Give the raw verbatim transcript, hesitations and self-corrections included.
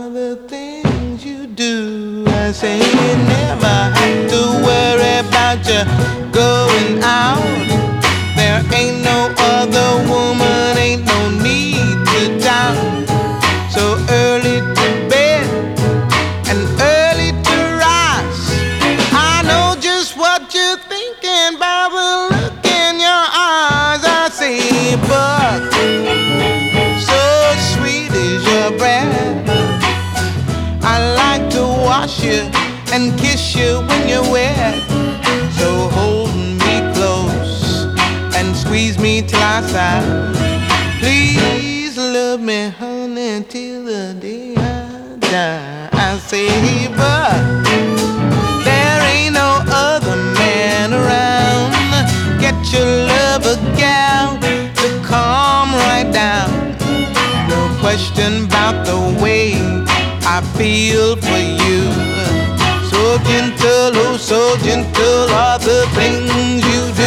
are the things you do. I say you never have to worry about you going out. There ain't no other woman, ain't no need to doubt. So early to bed and early to rise. I know just what you're thinking by the look in your eyes. I say, but so sweet is your breath. I like to wash you and kiss you when you're wet. So hold me close and squeeze me till I sigh. Please love me, honey, till the day I die. I say, but there ain't no other man around. Get your lover gal to calm right down. No question about the way I feel for you. So gentle, oh so gentle are the things you do.